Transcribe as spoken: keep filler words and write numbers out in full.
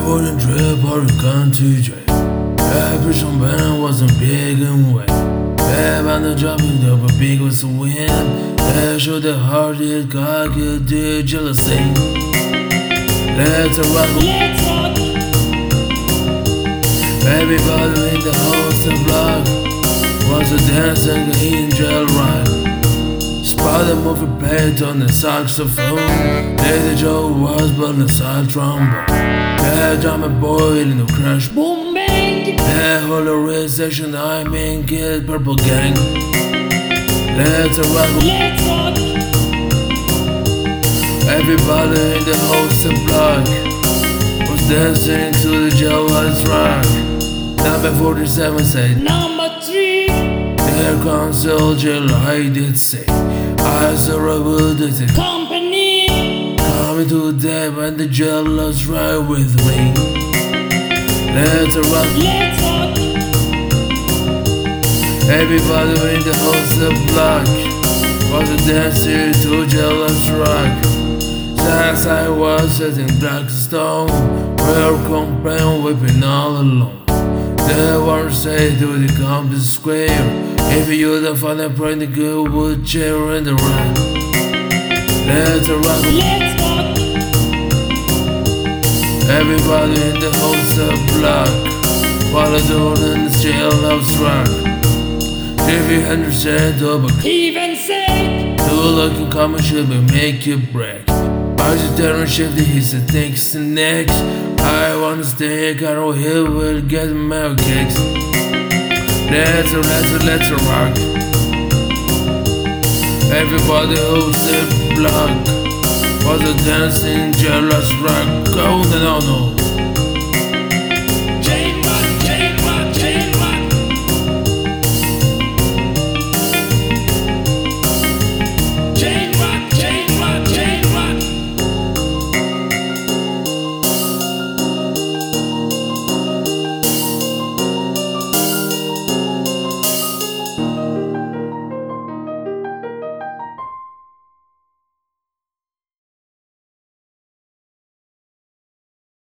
wouldn't trip or a country trip. Every champagne wasn't big and wet. Babe on the job, it up a big was a win. That showed the heart it God could do jealousy. Let's rock, let's rock. Everybody in the whole block was a dancing angel rock. Spotted movie played on the saxophone. Lady Joe was but the side trombone. That drummer boy in the crash boom bang. That whole recession I mean kid purple gang. Let's rock, let's rock. Everybody in the whole block was dancing to the jealous rock. Number forty-seven said, number three. There comes soldier, I did say. I saw a wood at the company coming to the when the jealous ride with me. Let's rock, let's rock. Everybody in the whole block was a dancer to jealous rock. As I was sitting black stone, where complain weeping all alone. The one say to the company square. If you don't find a friend, the good would cheer in the rock. Let's rock, let's rock. Everybody in the whole block while the door in the jail loves rock. If you understand, but even said, the looking comment should be make you break. I just turn shift, he said thanks and next. I wanna stay, I don't hear will get my cakes. Let's let's let's rock. Everybody who's the block was a dancing jealous rock. Go, no, no.